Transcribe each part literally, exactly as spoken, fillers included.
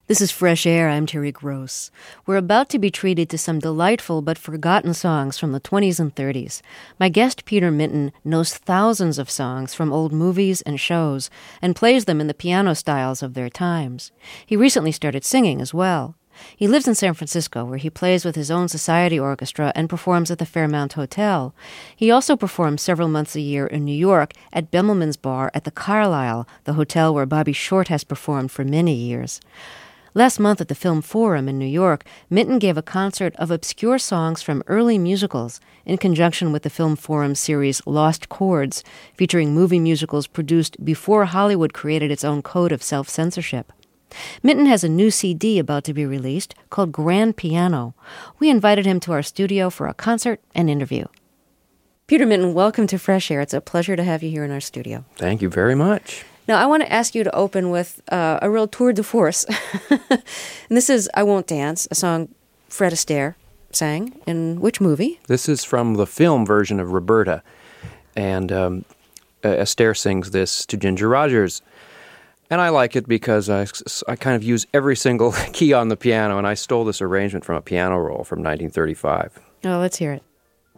This is Fresh Air. I'm Terry Gross. We're about to be treated to some delightful but forgotten songs from the twenties and thirties. My guest, Peter Minton, knows thousands of songs from old movies and shows and plays them in the piano styles of their times. He recently started singing as well. He lives in San Francisco, where he plays with his own society orchestra and performs at the Fairmount Hotel. He also performs several months a year in New York at Bemelman's Bar at the Carlyle, the hotel where Bobby Short has performed for many years. Last month at the Film Forum in New York, Minton gave a concert of obscure songs from early musicals in conjunction with the Film Forum series Lost Chords, featuring movie musicals produced before Hollywood created its own code of self-censorship. Minton has a new C D about to be released called Grand Piano. We invited him to our studio for a concert and interview. Peter Minton, welcome to Fresh Air. It's a pleasure to have you here in our studio. Thank you very much. Now, I want to ask you to open with uh, a real tour de force. And this is I Won't Dance, a song Fred Astaire sang. In which movie? This is from the film version of Roberta. And um, Astaire sings this to Ginger Rogers. And I like it because I, I kind of use every single key on the piano, and I stole this arrangement from a piano roll from nineteen thirty-five. Oh, let's hear it.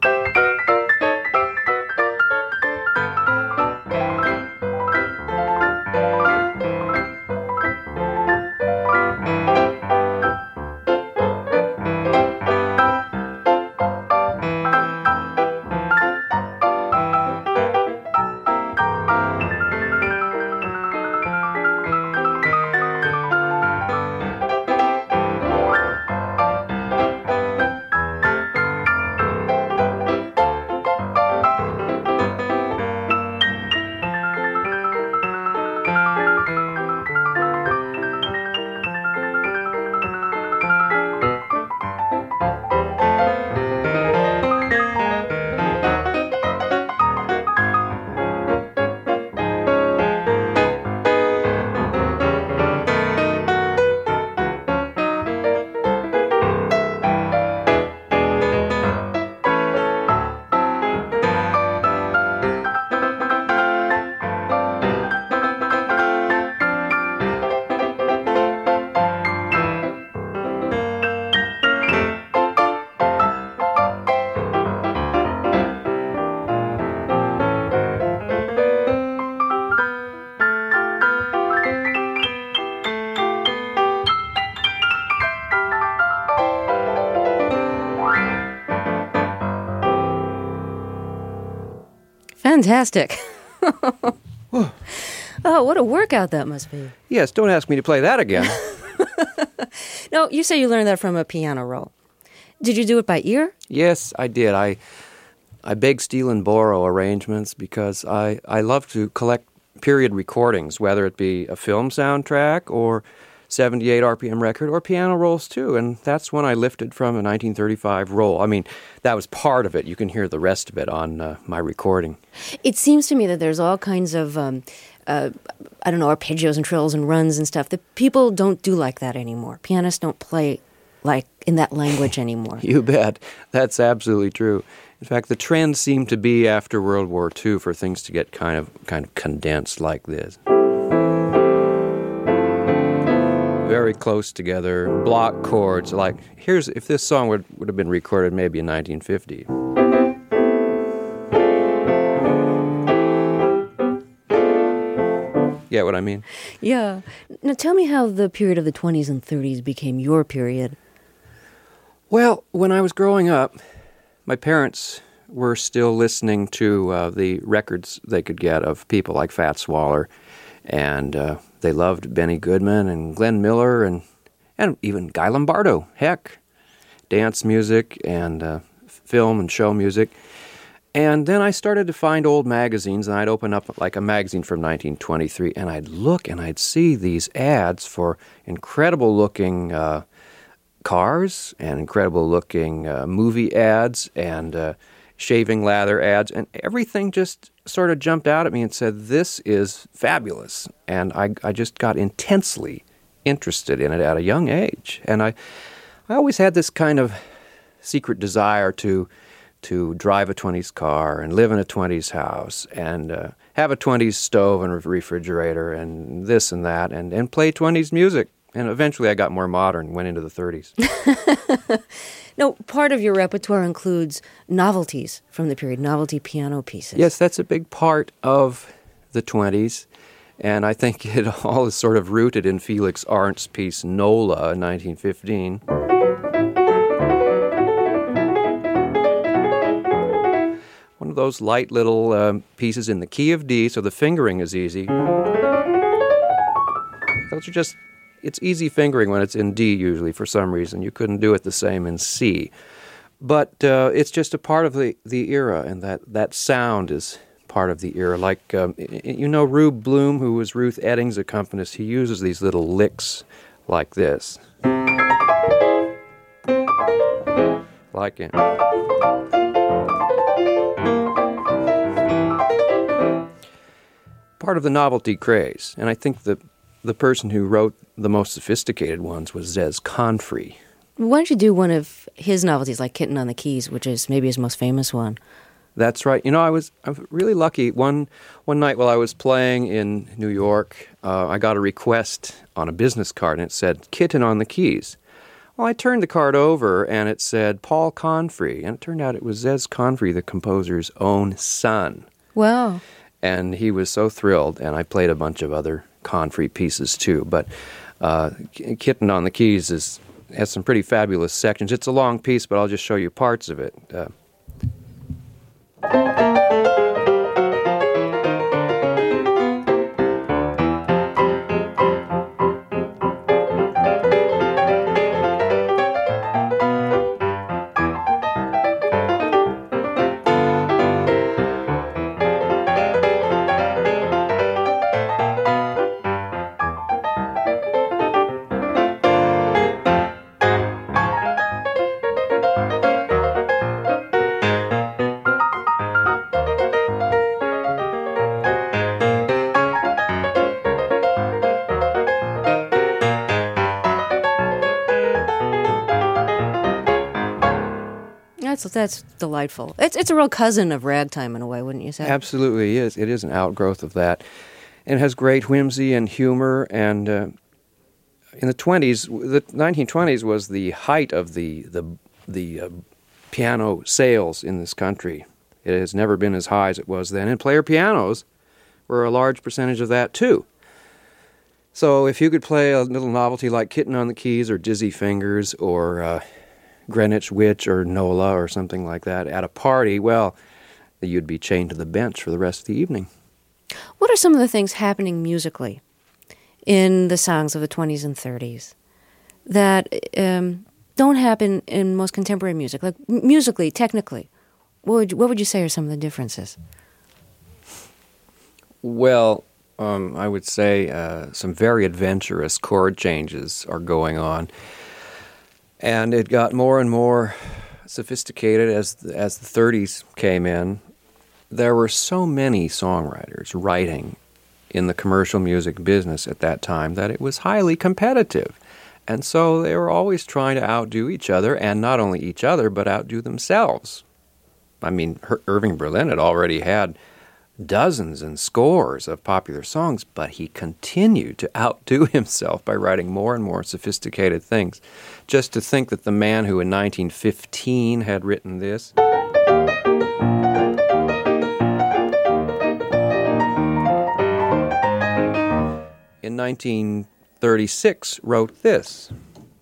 Fantastic. Oh, what a workout that must be. Yes, don't ask me to play that again. No, you say you learned that from a piano roll. Did you do it by ear? Yes, I did. I I beg, steal, and borrow arrangements because I, I love to collect period recordings, whether it be a film soundtrack or seventy-eight R P M record or piano rolls too. And that's when I lifted from a nineteen thirty-five roll. I mean, that was part of it. You can hear the rest of it on uh, my recording. It seems to me that there's all kinds of, um, uh, I don't know, arpeggios and trills and runs and stuff that people don't do like that anymore. Pianists don't play like in that language anymore. You bet. That's absolutely true. In fact, the trend seemed to be after World War Two for things to get kind of kind of condensed like this. Very close together, block chords. Like, here's, if this song would, would have been recorded maybe in nineteen fifty. Get what I mean? Yeah. Now tell me how the period of the twenties and thirties became your period. Well, when I was growing up, my parents were still listening to uh, the records they could get of people like Fats Waller, and uh, they loved Benny Goodman and Glenn Miller and and even Guy Lombardo. Heck, dance music and uh, film and show music. And then I started to find old magazines, and I'd open up like a magazine from nineteen twenty-three, and I'd look and I'd see these ads for incredible-looking uh, cars and incredible-looking uh, movie ads and uh, shaving lather ads, and everything just sort of jumped out at me and said, this is fabulous. And I, I just got intensely interested in it at a young age. And I, I always had this kind of secret desire to to drive a twenties car and live in a twenties house and uh, have a twenties stove and refrigerator and this and that and, and play twenties music. And eventually I got more modern, went into the thirties. Now, part of your repertoire includes novelties from the period, novelty piano pieces. Yes, that's a big part of the twenties. And I think it all is sort of rooted in Felix Arndt's piece Nola in nineteen fifteen. One of those light little um, pieces in the key of D, so the fingering is easy. Those are just, it's easy fingering when it's in D usually for some reason. You couldn't do it the same in C. But uh, it's just a part of the, the era, and that, that sound is part of the era. Like, um, you know, Rube Bloom, who was Ruth Eddings' accompanist, he uses these little licks like this. Like it. Part of the novelty craze. And I think the, the person who wrote the most sophisticated ones was Zez Confrey. Why don't you do one of his novelties, like Kitten on the Keys, which is maybe his most famous one? That's right. You know, I was I was really lucky. One one night while I was playing in New York, uh, I got a request on a business card, and it said, Kitten on the Keys. Well, I turned the card over, and it said Paul Confrey, and it turned out it was Zez Confrey, the composer's own son. Wow. And he was so thrilled, and I played a bunch of other Confrey pieces too. But uh, Kitten on the Keys is has some pretty fabulous sections. It's a long piece, but I'll just show you parts of it. Uh, That's that's delightful. It's it's a real cousin of ragtime in a way, wouldn't you say? Absolutely is. It is an outgrowth of that. And it has great whimsy and humor. And uh, in the twenties, the nineteen twenties was the height of the the the uh, piano sales in this country. It has never been as high as it was then. And player pianos were a large percentage of that too. So if you could play a little novelty like Kitten on the Keys or Dizzy Fingers or uh, Greenwich Witch or Nola or something like that at a party, well, you'd be chained to the bench for the rest of the evening. What are some of the things happening musically in the songs of the twenties and thirties that um, don't happen in most contemporary music? Like musically, technically, what would you, what would you say are some of the differences? Well, um, I would say uh, some very adventurous chord changes are going on. And it got more and more sophisticated as the, as the thirties came in. There were so many songwriters writing in the commercial music business at that time that it was highly competitive. And so they were always trying to outdo each other, and not only each other, but outdo themselves. I mean, Her- Irving Berlin had already had dozens and scores of popular songs, but he continued to outdo himself by writing more and more sophisticated things. Just to think that the man who in nineteen fifteen had written this in nineteen thirty-six wrote this.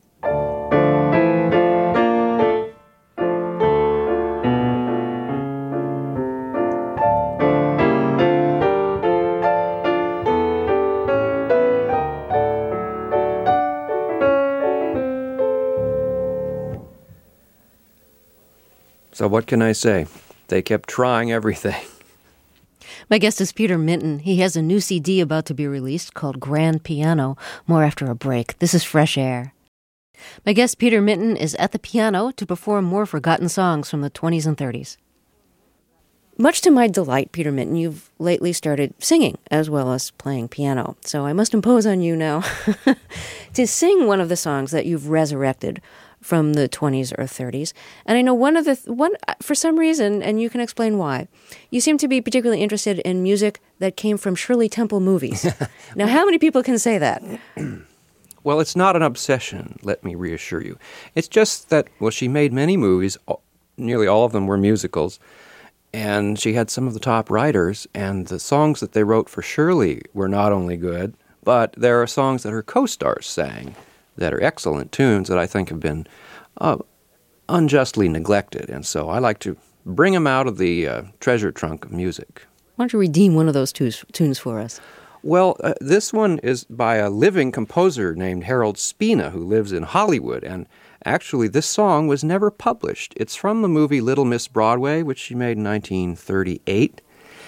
So what can I say? They kept trying everything. My guest is Peter Minton. He has a new C D about to be released called Grand Piano. More after a break. This is Fresh Air. My guest Peter Minton is at the piano to perform more forgotten songs from the twenties and thirties. Much to my delight, Peter Minton, you've lately started singing as well as playing piano. So I must impose on you now to sing one of the songs that you've resurrected from the twenties or thirties. And I know one of the, th- one for some reason, and you can explain why, you seem to be particularly interested in music that came from Shirley Temple movies. Now, how many people can say that? Well, it's not an obsession, let me reassure you. It's just that, well, she made many movies. Nearly all of them were musicals. And she had some of the top writers, and the songs that they wrote for Shirley were not only good, but there are songs that her co-stars sang that are excellent tunes that I think have been uh, unjustly neglected. And so I like to bring them out of the uh, treasure trunk of music. Why don't you redeem one of those tunes, tunes for us? Well, uh, this one is by a living composer named Harold Spina, who lives in Hollywood, and actually, this song was never published. It's from the movie Little Miss Broadway, which she made in nineteen thirty-eight.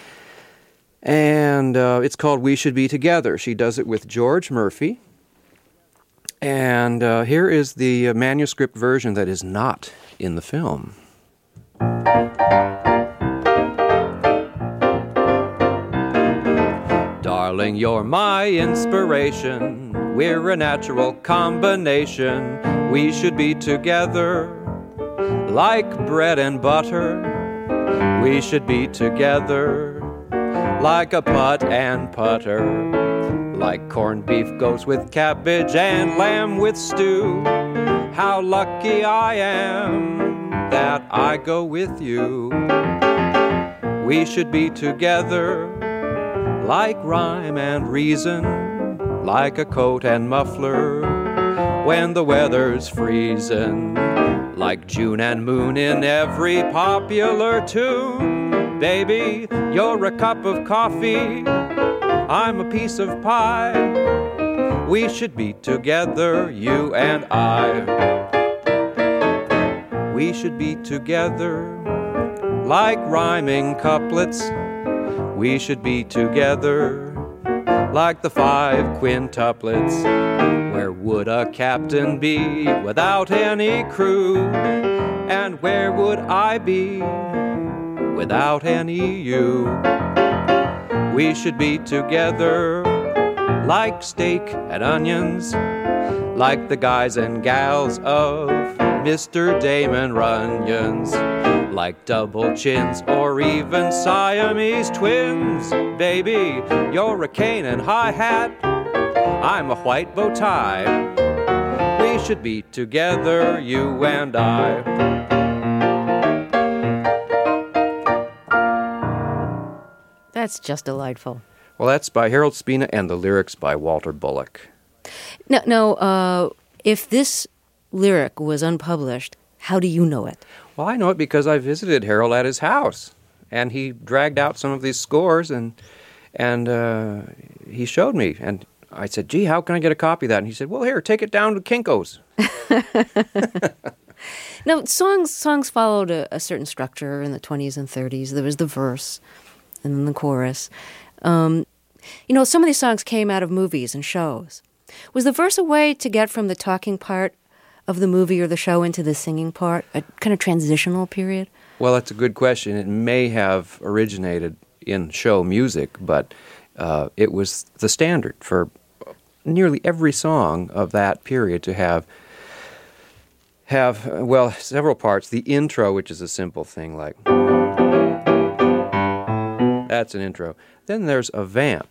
And uh, it's called We Should Be Together. She does it with George Murphy. And uh, here is the uh, manuscript version that is not in the film. Darling, you're my inspiration. We're a natural combination. We should be together like bread and butter. We should be together like a putt and putter. Like corned beef goes with cabbage and lamb with stew. How lucky I am that I go with you. We should be together like rhyme and reason, like a coat and muffler when the weather's freezing, like June and moon in every popular tune. Baby, you're a cup of coffee, I'm a piece of pie. We should be together, you and I. We should be together like rhyming couplets. We should be together like the five quintuplets. Where would a captain be without any crew? And where would I be without any you? We should be together like steak and onions, like the guys and gals of Mister Damon Runyons, like double chins or even Siamese twins. Baby, you're a cane and hi-hat, I'm a white bow tie. We should be together, you and I. That's just delightful. Well, that's by Harold Spina and the lyrics by Walter Bullock. Now, now uh, if this lyric was unpublished, how do you know it? Well, I know it because I visited Harold at his house, and he dragged out some of these scores, and and uh, he showed me, and I said, gee, how can I get a copy of that? And he said, well, here, take it down to Kinko's. Now, songs songs followed a, a certain structure in the twenties and thirties. There was the verse and then the chorus. Um, you know, some of these songs came out of movies and shows. Was the verse a way to get from the talking part of the movie or the show into the singing part, a kind of transitional period? Well, that's a good question. It may have originated in show music, but uh, it was the standard for nearly every song of that period to have, have well, several parts. The intro, which is a simple thing like, that's an intro. Then there's a vamp,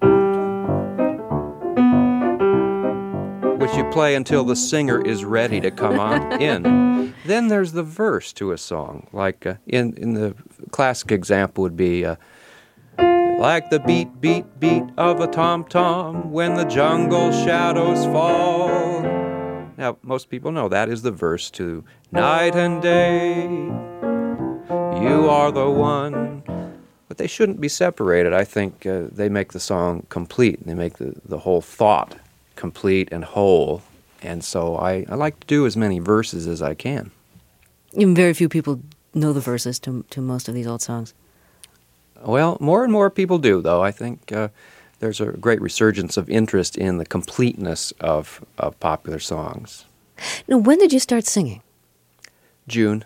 which you play until the singer is ready to come on in. Then there's the verse to a song, like uh, in, in the classic example would be, uh, like the beat, beat, beat of a tom-tom when the jungle shadows fall. Now, most people know that is the verse to Night and Day, you are the one. But they shouldn't be separated. I think uh, they make the song complete. They make the, the whole thought complete and whole. And so I, I like to do as many verses as I can. And very few people know the verses to to most of these old songs. Well, more and more people do, though. I think uh, there's a great resurgence of interest in the completeness of, of popular songs. Now, when did you start singing? June.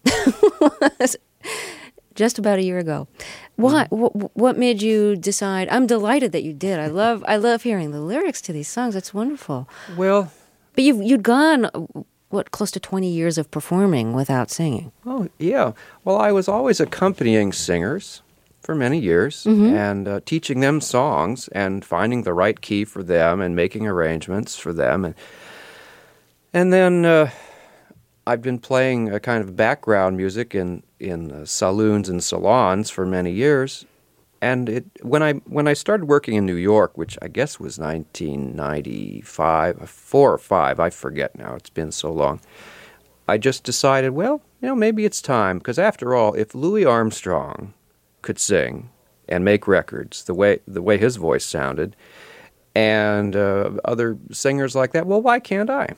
Just about a year ago. Why? Mm-hmm. What, what made you decide? I'm delighted that you did. I love I love hearing the lyrics to these songs. It's wonderful. Well, but you've you'd gone what close to twenty years of performing without singing. Oh yeah. Well, I was always accompanying singers, for many years Mm-hmm. and uh, teaching them songs and finding the right key for them and making arrangements for them. And, and then uh, I've been playing a kind of background music in, in uh, saloons and salons for many years. And it when I when I started working in New York, which I guess was nineteen ninety-five, four or five, I forget now, it's been so long, I just decided, well, you know, maybe it's time, because after all, if Louis Armstrong could sing and make records the way the way his voice sounded, and uh, other singers like that, well, why can't I?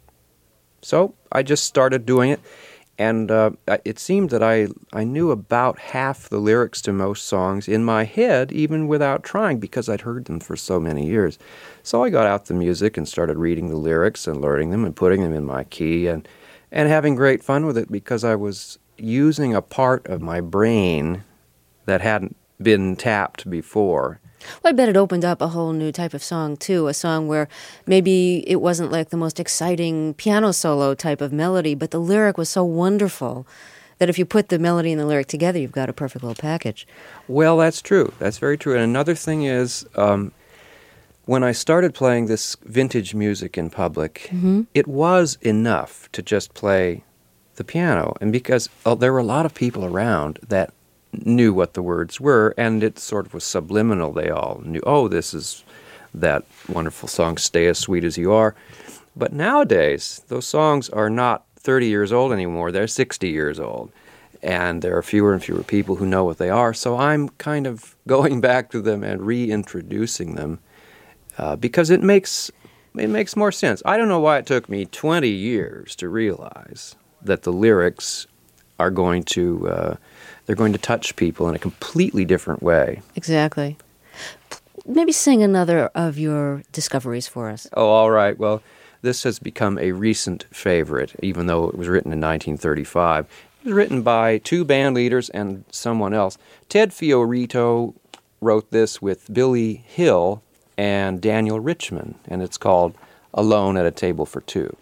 So I just started doing it. And uh, it seemed that I, I knew about half the lyrics to most songs in my head, even without trying, because I'd heard them for so many years. So I got out the music and started reading the lyrics and learning them and putting them in my key and, and having great fun with it, because I was using a part of my brain that hadn't been tapped before. Well, I bet it opened up a whole new type of song, too, a song where maybe it wasn't like the most exciting piano solo type of melody, but the lyric was so wonderful that if you put the melody and the lyric together, you've got a perfect little package. Well, that's true. That's very true. And another thing is, um, when I started playing this vintage music in public, Mm-hmm. it was enough to just play the piano. And because oh, there were a lot of people around that knew what the words were, and it sort of was subliminal. They all knew, oh, this is that wonderful song, Stay As Sweet As You Are. But nowadays, those songs are not thirty years old anymore. They're sixty years old. And there are fewer and fewer people who know what they are. So I'm kind of going back to them and reintroducing them uh, because it makes it makes more sense. I don't know why it took me twenty years to realize that the lyrics are going to uh, they're going to touch people in a completely different way. Exactly. Maybe sing another of your discoveries for us. Oh, all right. Well, this has become a recent favorite, even though it was written in nineteen thirty-five. It was written by two band leaders and someone else. Ted Fiorito wrote this with Billy Hill and Daniel Richman, and it's called Alone at a Table for Two.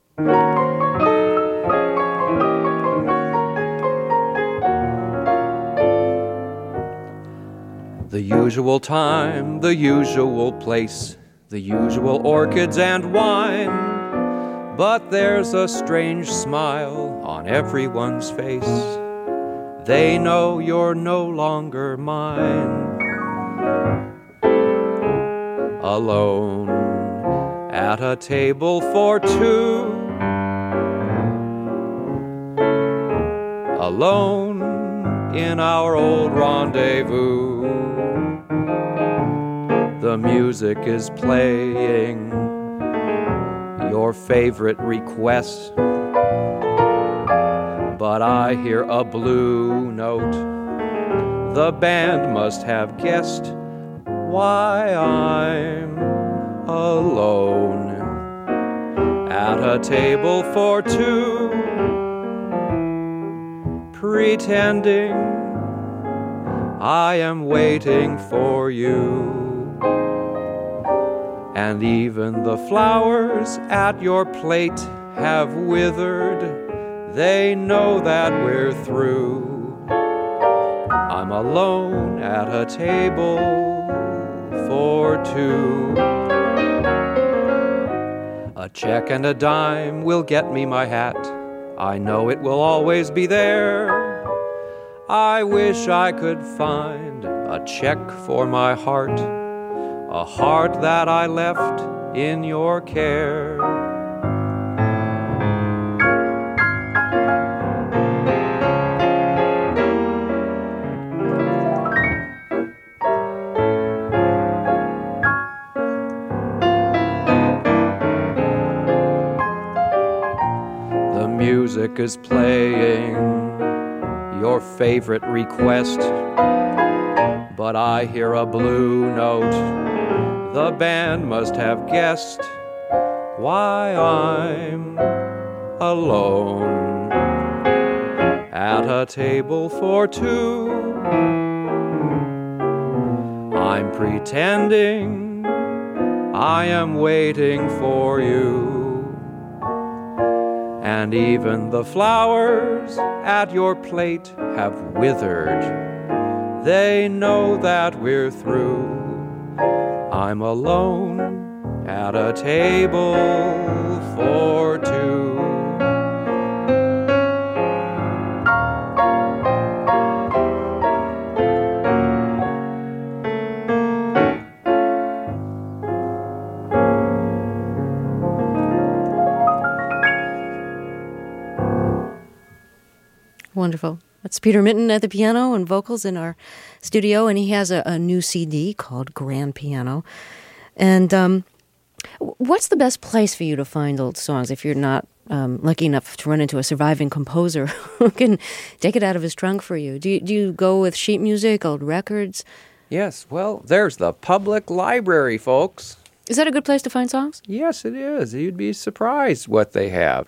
The usual time, the usual place, the usual orchids and wine, but there's a strange smile on everyone's face. They know you're no longer mine. Alone at a table for two, alone in our old rendezvous. The music is playing your favorite request, but I hear a blue note. The band must have guessed why I'm alone at a table for two, pretending I am waiting for you. And even the flowers at your plate have withered. They know that we're through. I'm alone at a table for two. A check and a dime will get me my hat. I know it will always be there. I wish I could find a check for my heart, a heart that I left in your care. The music is playing your favorite request, but I hear a blue note. The band must have guessed why I'm alone at a table for two. I'm pretending I am waiting for you, and even the flowers at your plate have withered. they know that we're through. I'm alone at a table for two. Wonderful. That's Peter Minton at the piano and vocals in our studio, and he has a, a new C D called Grand Piano. And um, what's the best place for you to find old songs if you're not um, lucky enough to run into a surviving composer who can take it out of his trunk for you? Do you, do you go with sheet music, old records? Yes, well, there's the public library, folks. Is that a good place to find songs? Yes, it is. You'd be surprised what they have.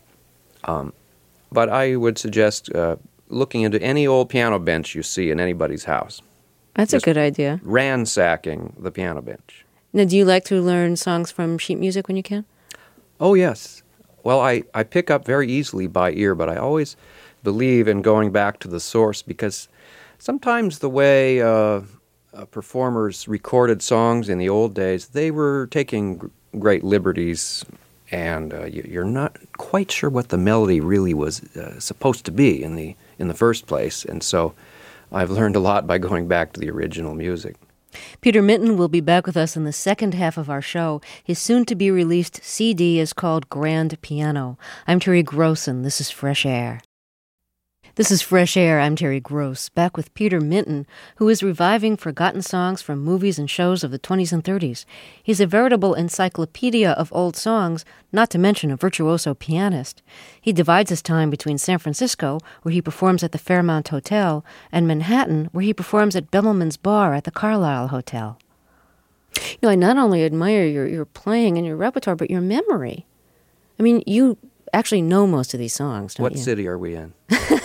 Um, but I would suggest uh, looking into any old piano bench you see in anybody's house. That's Just a good idea. Ransacking the piano bench. Now, do you like to learn songs from sheet music when you can? Oh, yes. Well, I, I pick up very easily by ear, but I always believe in going back to the source because sometimes the way uh, uh, performers recorded songs in the old days, they were taking g- great liberties, and uh, you, you're not quite sure what the melody really was uh, supposed to be in the in the first place. And so I've learned a lot by going back to the original music. Peter Minton will be back with us in the second half of our show. His soon-to-be-released C D is called Grand Piano. I'm Terry Gross, and this is Fresh Air. This is Fresh Air. I'm Terry Gross, back with Peter Minton, who is reviving forgotten songs from movies and shows of the twenties and thirties. He's a veritable encyclopedia of old songs, not to mention a virtuoso pianist. He divides his time between San Francisco, where he performs at the Fairmount Hotel, and Manhattan, where he performs at Bemelman's Bar at the Carlyle Hotel. You know, I not only admire your, your playing and your repertoire, but your memory. I mean, you actually know most of these songs, don't what you? What city are we in?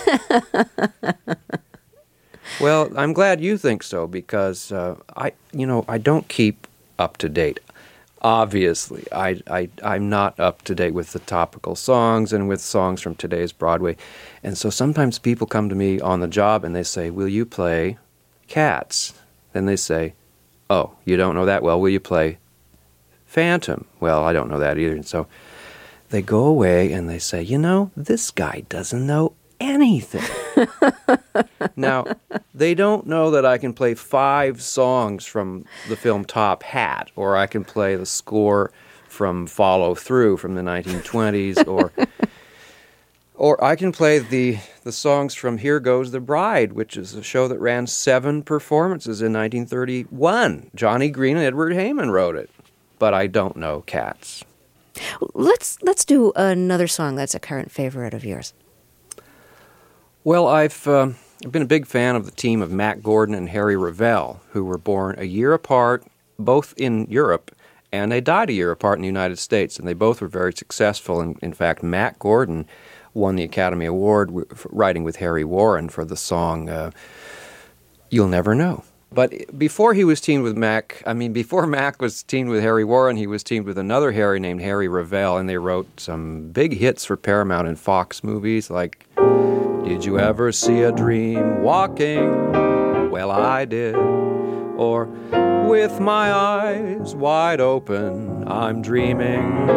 Well, I'm glad you think so because uh, I, you know, I don't keep up to date. Obviously, I, I, I'm not up to date with the topical songs and with songs from today's Broadway. And so sometimes people come to me on the job and they say, will you play Cats? Then they say, oh, you don't know that well. Will you play Phantom? Well, I don't know that either. And so they go away and they say, you know, this guy doesn't know anything. Now, they don't know that I can play five songs from the film Top Hat, or I can play the score from Follow Through from the nineteen twenties, or or I can play the the songs from Here Goes the Bride, which is a show that ran seven performances in nineteen thirty-one. Johnny Green and Edward Hayman wrote it, but I don't know Cats. Let's let's do another song that's a current favorite of yours. Well, I've uh, been a big fan of the team of Mack Gordon and Harry Revel, who were born a year apart, both in Europe, and they died a year apart in the United States, and they both were very successful. And in fact, Mack Gordon won the Academy Award w- for writing with Harry Warren for the song uh, You'll Never Know. But before he was teamed with Mack, I mean, before Mack was teamed with Harry Warren, he was teamed with another Harry named Harry Revel, and they wrote some big hits for Paramount and Fox movies like Did You Ever See a Dream Walking? Well, I did. Or With My Eyes Wide Open, I'm Dreaming.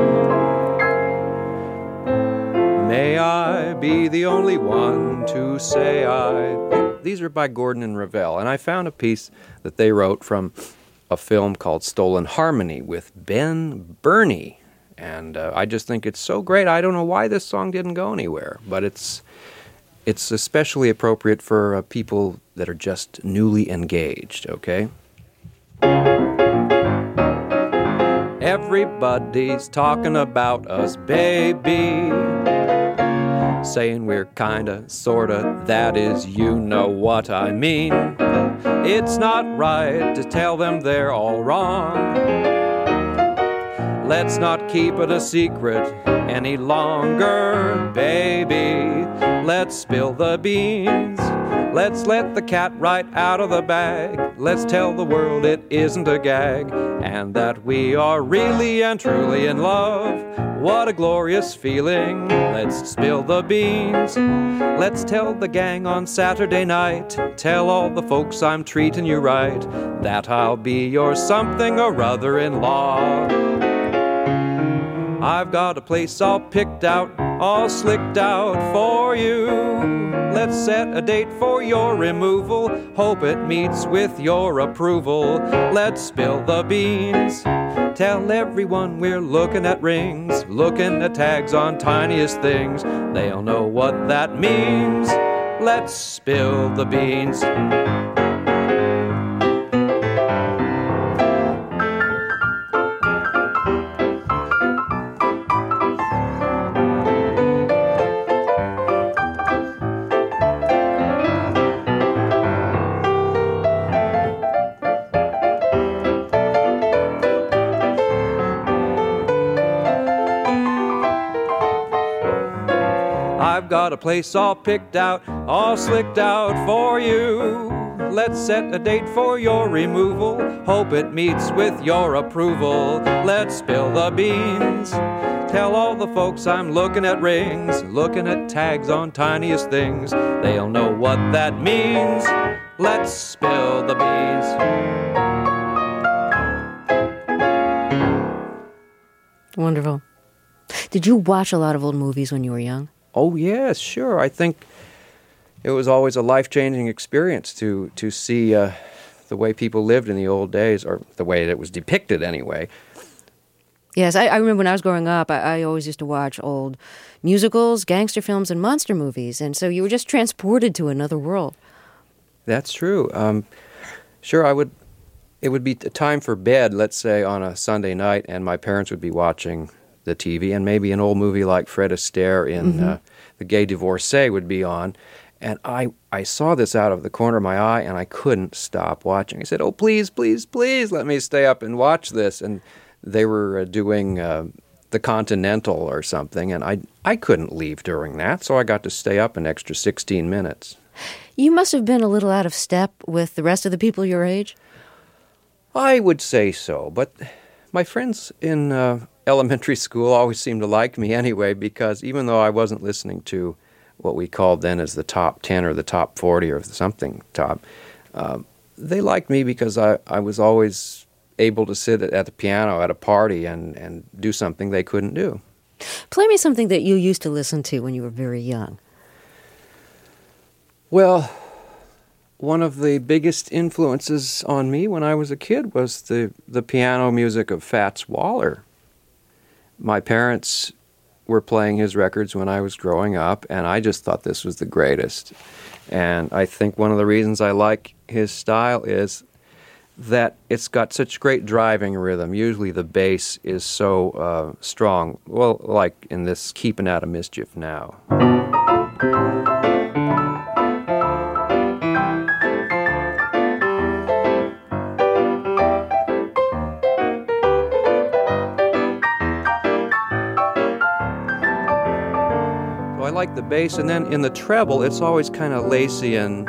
May I be the only one to say I... These are by Gordon and Revel, and I found a piece that they wrote from a film called Stolen Harmony with Ben Burney, and uh, I just think it's so great. I don't know why this song didn't go anywhere, but it's it's especially appropriate for uh, people that are just newly engaged, okay? Everybody's talking about us, baby, saying we're kinda, sorta, that is, you know what I mean. It's not right to tell them they're all wrong. Let's not keep it a secret any longer, baby. Let's spill the beans. Let's let the cat right out of the bag. Let's tell the world it isn't a gag, and that we are really and truly in love. What a glorious feeling. Let's spill the beans. Let's tell the gang on Saturday night, tell all the folks I'm treating you right, that I'll be your something or other-in-law. I've got a place all picked out, all slicked out for you. Let's set a date for your removal. Hope it meets with your approval. Let's spill the beans. Tell everyone we're looking at rings, looking at tags on tiniest things. They'll know what that means. Let's spill the beans. Got a place all picked out, all slicked out for you. Let's set a date for your removal. Hope it meets with your approval. Let's spill the beans. Tell all the folks I'm looking at rings, looking at tags on tiniest things. They'll know what that means. Let's spill the beans. Wonderful. Did you watch a lot of old movies when you were young? Oh, yes, sure. I think it was always a life-changing experience to to see uh, the way people lived in the old days, or the way it was depicted anyway. Yes, I, I remember when I was growing up, I, I always used to watch old musicals, gangster films, and monster movies, and so you were just transported to another world. That's true. Um, sure, I would. It would be time for bed, let's say, on a Sunday night, and my parents would be watching the T V, and maybe an old movie like Fred Astaire in mm-hmm. uh, The Gay Divorcee would be on. And I, I saw this out of the corner of my eye, and I couldn't stop watching. I said, oh, please, please, please let me stay up and watch this. And they were uh, doing uh, The Continental or something, and I, I couldn't leave during that, so I got to stay up an extra sixteen minutes. You must have been a little out of step with the rest of the people your age? I would say so, but my friends in uh, elementary school always seemed to like me anyway, because even though I wasn't listening to what we called then as the top ten or the top forty or something top, uh, they liked me because I, I was always able to sit at the piano at a party and, and do something they couldn't do. Play me something that you used to listen to when you were very young. Well, one of the biggest influences on me when I was a kid was the, the piano music of Fats Waller. My parents were playing his records when I was growing up, and I just thought this was the greatest. And I think one of the reasons I like his style is that it's got such great driving rhythm. Usually the bass is so uh, strong, well, like in this Keeping Out of Mischief Now. I like the bass, and then in the treble, it's always kind of lacy and...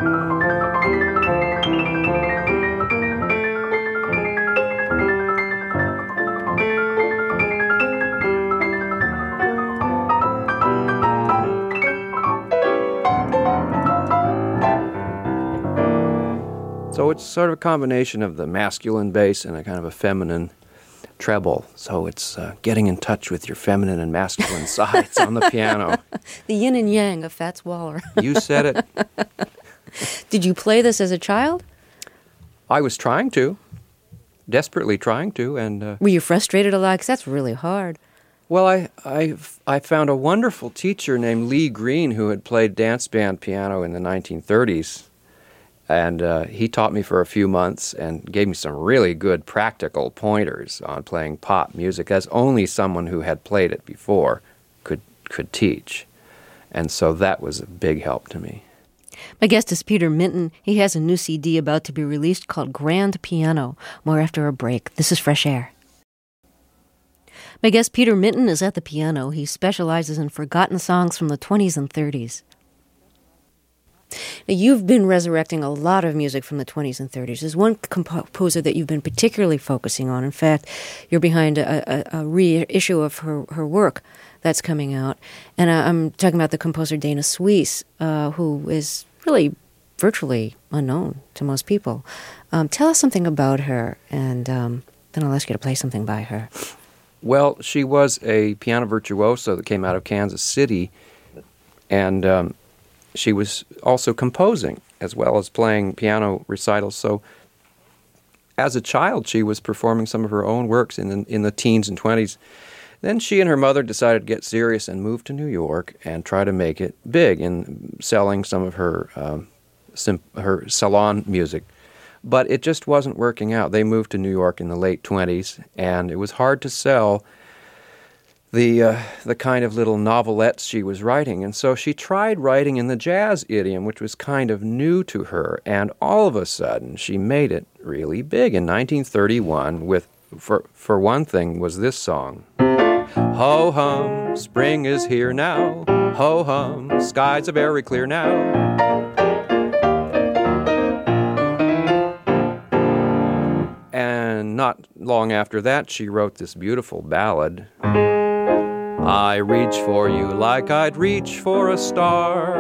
So it's sort of a combination of the masculine bass and a kind of a feminine treble. So it's uh, getting in touch with your feminine and masculine sides on the piano. The yin and yang of Fats Waller. You said it. Did you play this as a child? I was trying to, desperately trying to. And uh, were you frustrated a lot? Because that's really hard. Well, I, I, I found a wonderful teacher named Lee Green who had played dance band piano in the nineteen thirties. And uh, he taught me for a few months and gave me some really good practical pointers on playing pop music, as only someone who had played it before could could teach. And so that was a big help to me. My guest is Peter Minton. He has a new C D about to be released called Grand Piano. More after a break. This is Fresh Air. My guest Peter Minton is at the piano. He specializes in forgotten songs from the twenties and thirties. Now, you've been resurrecting a lot of music from the twenties and thirties. There's one composer that you've been particularly focusing on. In fact, you're behind a, a, a reissue of her, her work that's coming out. And I, I'm talking about the composer Dana Suisse, uh, who is really virtually unknown to most people. Um, tell us something about her, and um, then I'll ask you to play something by her. Well, she was a piano virtuoso that came out of Kansas City, and um, she was also composing as well as playing piano recitals. So as a child, she was performing some of her own works in the, in the teens and twenties. Then she and her mother decided to get serious and move to New York and try to make it big in selling some of her um, sim- her salon music. But it just wasn't working out. They moved to New York in the late twenties, and it was hard to sell the uh, the kind of little novelettes she was writing. And so she tried writing in the jazz idiom, which was kind of new to her. And all of a sudden, she made it really big in nineteen thirty-one with, for, for one thing, was this song. Ho-hum, spring is here now. Ho-hum, skies are very clear now. And not long after that, she wrote this beautiful ballad. I reach for you like I'd reach for a star,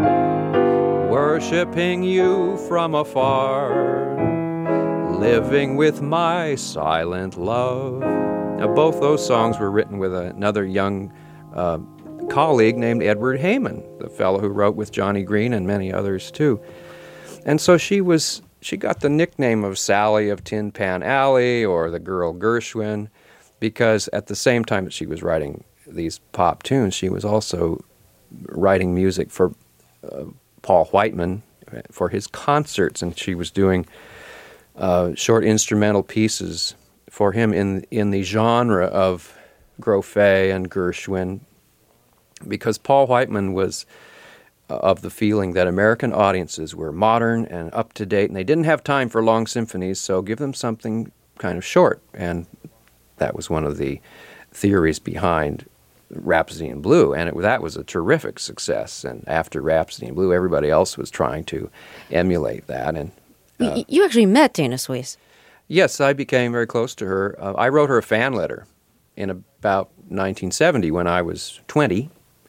worshiping you from afar, living with my silent love. Now, both those songs were written with another young uh, colleague named Edward Heyman, the fellow who wrote with Johnny Green and many others too. And so she was she got the nickname of Sally of Tin Pan Alley, or the Girl Gershwin, because at the same time that she was writing these pop tunes, she was also writing music for uh, Paul Whiteman for his concerts, and she was doing uh, short instrumental pieces for him in in the genre of Grofé and Gershwin, because Paul Whiteman was uh, of the feeling that American audiences were modern and up to date, and they didn't have time for long symphonies, so give them something kind of short. And that was one of the theories behind Rhapsody in Blue, and it, that was a terrific success. And after Rhapsody in Blue, everybody else was trying to emulate that. And uh, you actually met Dana Suisse. Yes, I became very close to her. Uh, I wrote her a fan letter in about nineteen seventy when I was twenty,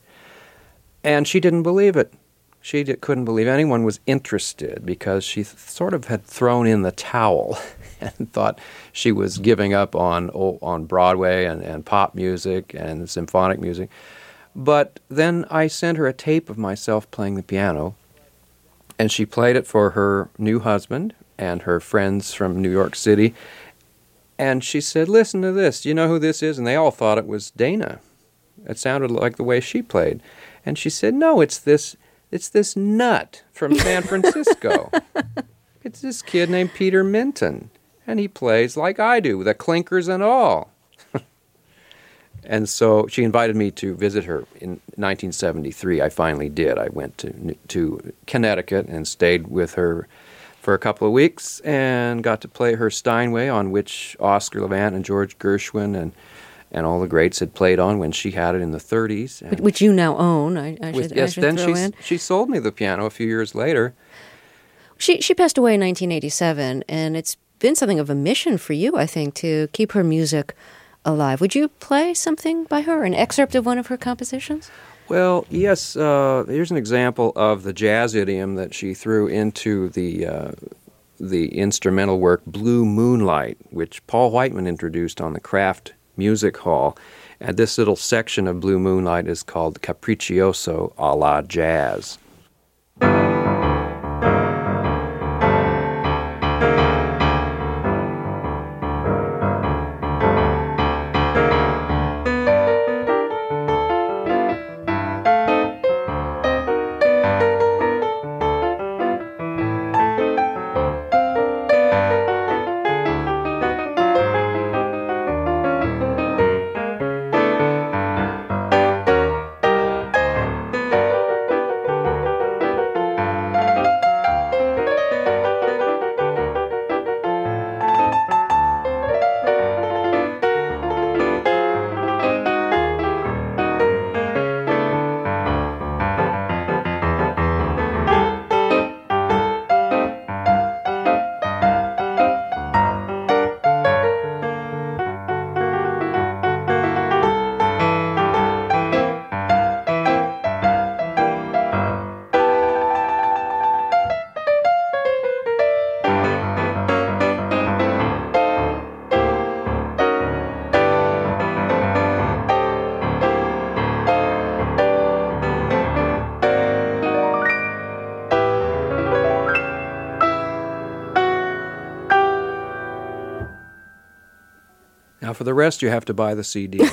and she didn't believe it. She did, couldn't believe anyone was interested, because she th- sort of had thrown in the towel and thought she was giving up on on Broadway and, and pop music and symphonic music. But then I sent her a tape of myself playing the piano, and she played it for her new husband and her friends from New York City. And she said, "Listen to this. Do you know who this is?" And they all thought it was Dana. It sounded like the way she played. And she said, "No, it's this it's this nut from San Francisco. It's this kid named Peter Minton. And he plays like I do, the clinkers and all." And so she invited me to visit her in nineteen seventy-three. I finally did. I went to to Connecticut and stayed with her for a couple of weeks and got to play her Steinway, on which Oscar Levant and George Gershwin and and all the greats had played on when she had it in the thirties. And which you now own, I, I with, should, yes, I should then throw she, in. she sold me the piano a few years later. She she passed away in nineteen eighty-seven, and it's been something of a mission for you, I think, to keep her music alive. Would you play something by her, an excerpt of one of her compositions? Well, yes. Uh, here's an example of the jazz idiom that she threw into the uh, the instrumental work Blue Moonlight, which Paul Whiteman introduced on the Kraft Music Hall. And this little section of Blue Moonlight is called Capriccioso a la Jazz. Now, for the rest, you have to buy the C D.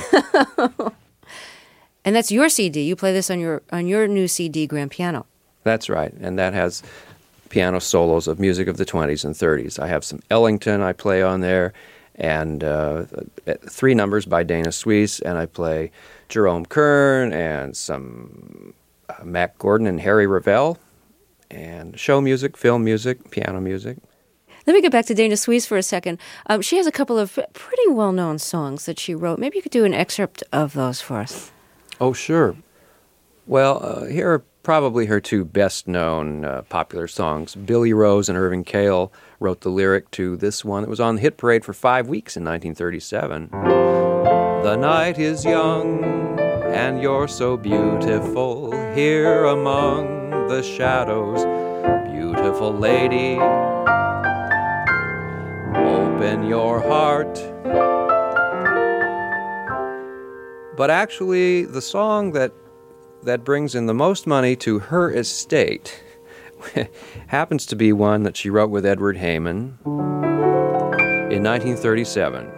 And that's your C D. You play this on your on your new C D, Grand Piano. That's right, and that has piano solos of music of the twenties and thirties. I have some Ellington I play on there, and uh, three numbers by Dana Suisse, and I play Jerome Kern and some uh, Mack Gordon and Harry Revel, and show music, film music, piano music. Let me get back to Dana Suisse for a second. Um, she has a couple of pretty well-known songs that she wrote. Maybe you could do an excerpt of those for us. Oh, sure. Well, uh, here are probably her two best-known uh, popular songs. Billy Rose and Irving Kale wrote the lyric to this one that was on the hit parade for five weeks in nineteen thirty-seven. The night is young, and you're so beautiful here among the shadows. Beautiful lady, open your heart. But actually, the song that that brings in the most money to her estate happens to be one that she wrote with Edward Heyman in nineteen thirty-seven.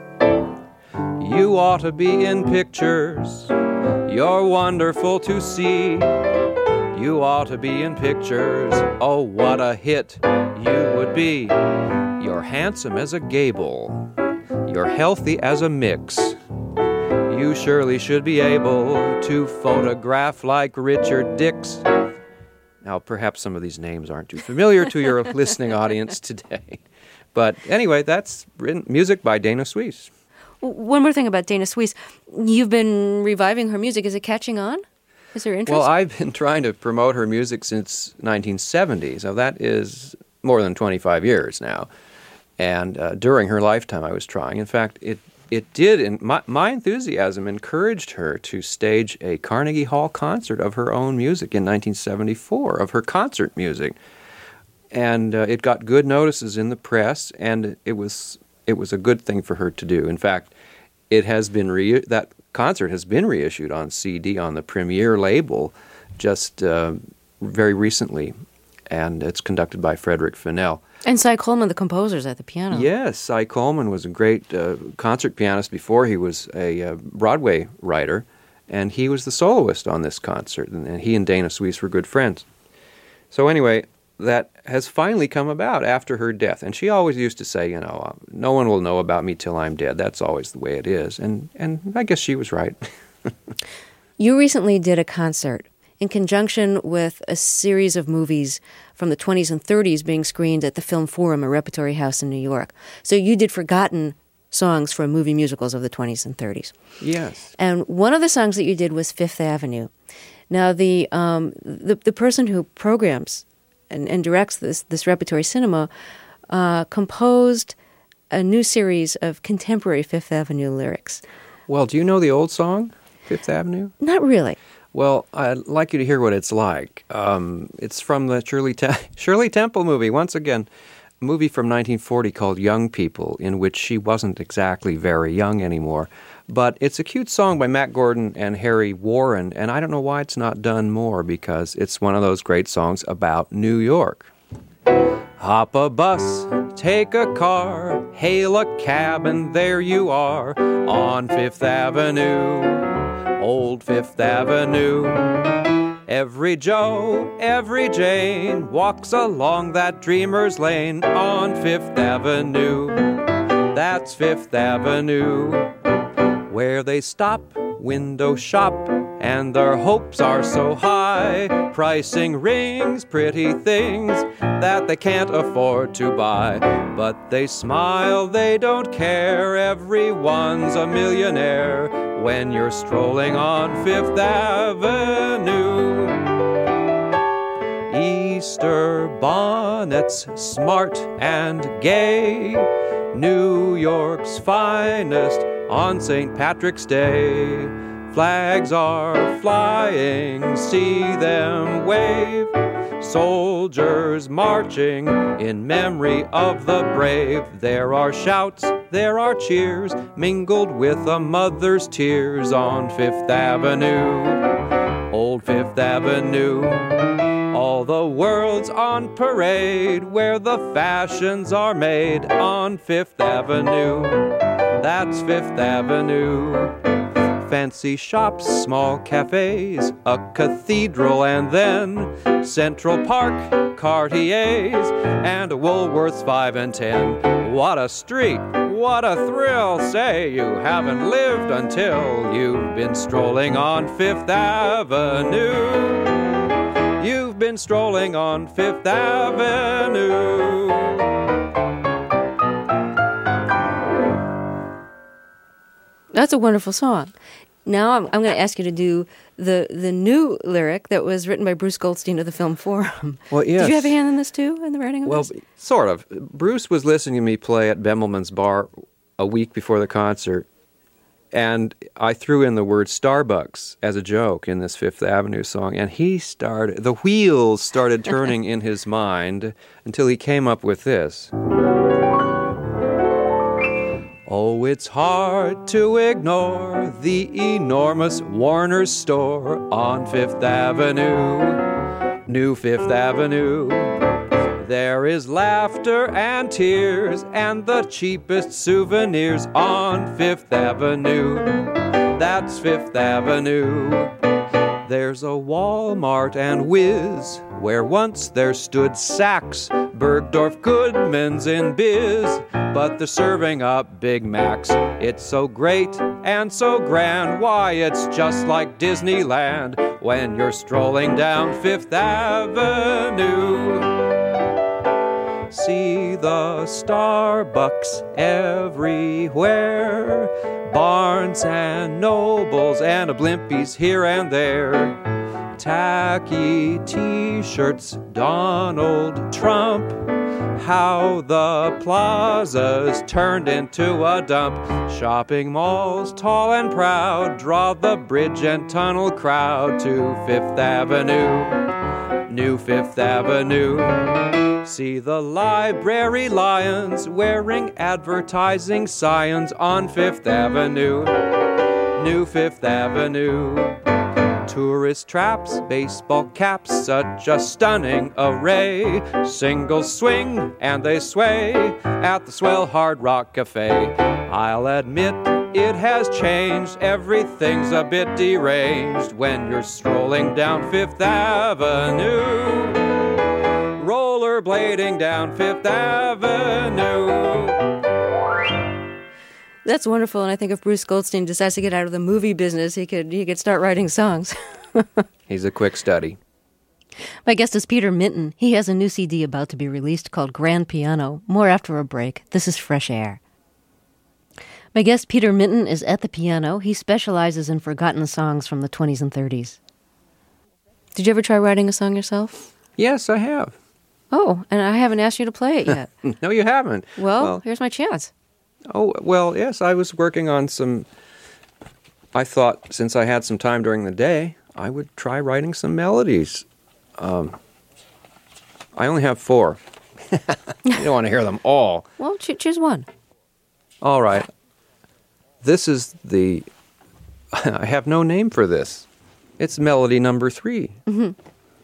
You ought to be in pictures, you're wonderful to see. You ought to be in pictures, oh what a hit you would be. You're handsome as a Gable, you're healthy as a Mix. You surely should be able to photograph like Richard Dix. Now, perhaps some of these names aren't too familiar to your listening audience today. But anyway, that's written, music by Dana Suisse. One more thing about Dana Suisse. You've been reviving her music. Is it catching on? Is there interest? Well, I've been trying to promote her music since nineteen seventy, so that is more than twenty-five years now. And uh, during her lifetime, I was trying. In fact, it It did, and my, my enthusiasm encouraged her to stage a Carnegie Hall concert of her own music in nineteen seventy-four, of her concert music. And uh, it got good notices in the press, and it was it was a good thing for her to do. In fact, it has been re- that concert has been reissued on C D on the Premiere label just uh, very recently, and it's conducted by Frederick Fennell. And Cy Coleman, the composer's at the piano. Yes, Cy Coleman was a great uh, concert pianist before he was a uh, Broadway writer, and he was the soloist on this concert, and, and he and Dana Suisse were good friends. So anyway, that has finally come about after her death, and she always used to say, you know, no one will know about me till I'm dead. That's always the way it is, and, and I guess she was right. You recently did a concert in conjunction with a series of movies from the twenties and thirties being screened at the Film Forum, a repertory house in New York. So you did forgotten songs from movie musicals of the twenties and thirties. Yes. And one of the songs that you did was Fifth Avenue. Now, the um, the, the person who programs and, and directs this, this repertory cinema uh, composed a new series of contemporary Fifth Avenue lyrics. Well, do you know the old song, Fifth Avenue? Not really. Well, I'd like you to hear what it's like. Um, it's from the Shirley, Te- Shirley Temple movie, once again, a movie from nineteen forty called Young People, in which she wasn't exactly very young anymore. But it's a cute song by Mack Gordon and Harry Warren, and I don't know why it's not done more, because it's one of those great songs about New York. Hop a bus, take a car, hail a cab, and there you are on Fifth Avenue. Old Fifth Avenue. Every Joe, every Jane walks along that dreamer's lane on Fifth Avenue. That's Fifth Avenue, where they stop, window shop, and their hopes are so high, pricing rings, pretty things that they can't afford to buy. But they smile, they don't care, everyone's a millionaire when you're strolling on Fifth Avenue. Easter bonnets, smart and gay, New York's finest on Saint Patrick's Day. Flags are flying, see them wave. Soldiers marching in memory of the brave. There are shouts, there are cheers, mingled with a mother's tears on Fifth Avenue. Old Fifth Avenue. All the world's on parade, where the fashions are made on Fifth Avenue. that's Fifth Avenue. Fancy shops, small cafes, a cathedral, and then Central Park, Cartier's, and a Woolworth's five and ten. What a street, what a thrill, say you haven't lived until you've been strolling on Fifth Avenue. You've been strolling on Fifth Avenue. That's a wonderful song. Now I'm, I'm going to ask you to do the the new lyric that was written by Bruce Goldstein of the Film Forum. Well, yes. Did you have a hand in this too, in the writing of well, this? Well, sort of. Bruce was listening to me play at Bemelman's Bar a week before the concert, and I threw in the word Starbucks as a joke in this Fifth Avenue song, and he started, the wheels started turning in his mind until he came up with this. Oh, it's hard to ignore the enormous Warner's store on Fifth Avenue, New Fifth Avenue. There is laughter and tears and the cheapest souvenirs on Fifth Avenue. That's Fifth Avenue. There's a Walmart and Wiz, where once there stood Saks, Bergdorf, Goodman's in Biz, but they're serving up Big Macs. It's so great and so grand, why it's just like Disneyland when you're strolling down Fifth Avenue. See the Starbucks everywhere, Barnes and Nobles and a Blimpies here and there. Tacky t-shirts, Donald Trump. How the plaza's turned into a dump. Shopping malls, tall and proud, draw the bridge and tunnel crowd to Fifth Avenue, New Fifth Avenue. See the library lions wearing advertising signs on Fifth Avenue, New Fifth Avenue. Tourist traps, baseball caps, such a stunning array. Singles swing and they sway at the swell Hard Rock Cafe. I'll admit it has changed, everything's a bit deranged when you're strolling down Fifth Avenue. Rollerblading down Fifth Avenue. That's wonderful, and I think if Bruce Goldstein decides to get out of the movie business, he could he could start writing songs. He's a quick study. My guest is Peter Minton. He has a new C D about to be released called Grand Piano. More after a break. This is Fresh Air. My guest Peter Minton is at the piano. He specializes in forgotten songs from the twenties and thirties. Did you ever try writing a song yourself? Yes, I have. Oh, and I haven't asked you to play it yet. No, you haven't. Well, well, here's my chance. Oh, well, yes, I was working on some... I thought since I had some time during the day, I would try writing some melodies. Um, I only have four. You don't want to hear them all. Well, cho- choose one. All right. This is the... I have no name for this. It's melody number three. Mm-hmm.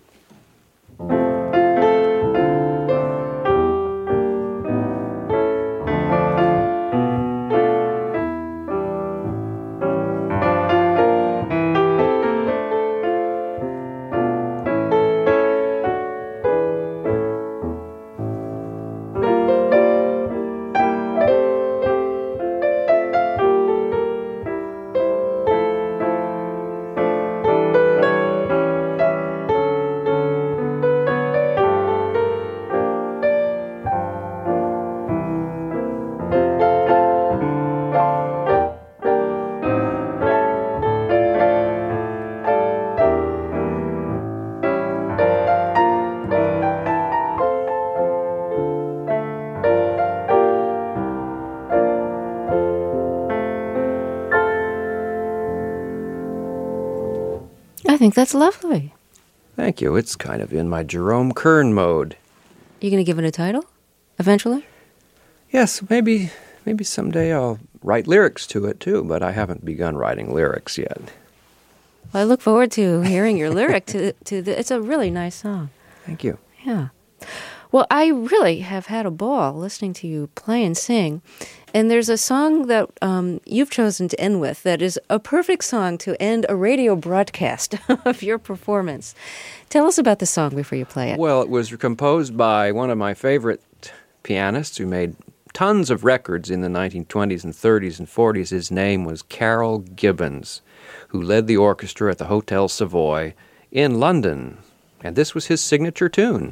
I think that's lovely. Thank you. It's kind of in my Jerome Kern mode. You going to give it a title eventually? Yes, maybe maybe someday I'll write lyrics to it too, but I haven't begun writing lyrics yet. Well, I look forward to hearing your lyric to to the, it's a really nice song. Thank you. Yeah. Well, I really have had a ball listening to you play and sing. And there's a song that um, you've chosen to end with that is a perfect song to end a radio broadcast of your performance. Tell us about the song before you play it. Well, it was composed by one of my favorite pianists who made tons of records in the nineteen twenties and thirties and forties. His name was Carroll Gibbons, who led the orchestra at the Hotel Savoy in London. And this was his signature tune.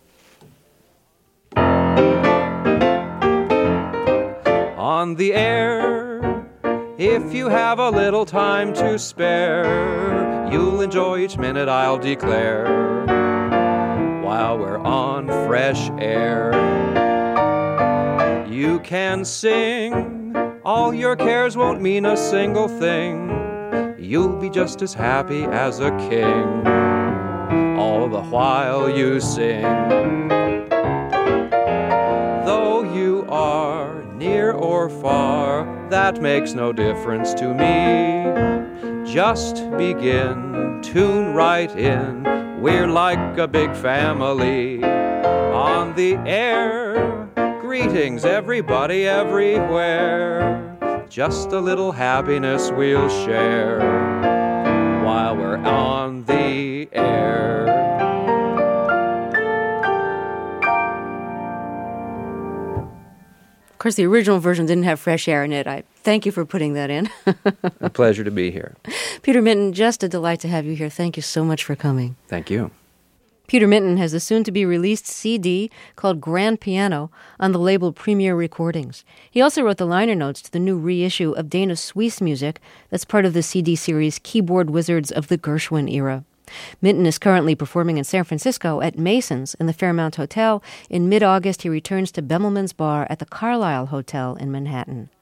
On the air, if you have a little time to spare, you'll enjoy each minute, I'll declare, while we're on fresh air. You can sing, all your cares won't mean a single thing. You'll be just as happy as a king, all the while you sing. Though you are near or far, that makes no difference to me. Just begin, tune right in, we're like a big family. On the air, greetings everybody everywhere. Just a little happiness we'll share while we're on the air. Of course, the original version didn't have fresh air in it. I thank you for putting that in. A pleasure to be here. Peter Minton, just a delight to have you here. Thank you so much for coming. Thank you. Peter Minton has a soon-to-be-released C D called Grand Piano on the label Premier Recordings. He also wrote the liner notes to the new reissue of Dana Suisse music that's part of the C D series Keyboard Wizards of the Gershwin Era. Minton is currently performing in San Francisco at Mason's in the Fairmount Hotel. In mid-August, he returns to Bemelman's Bar at the Carlyle Hotel in Manhattan.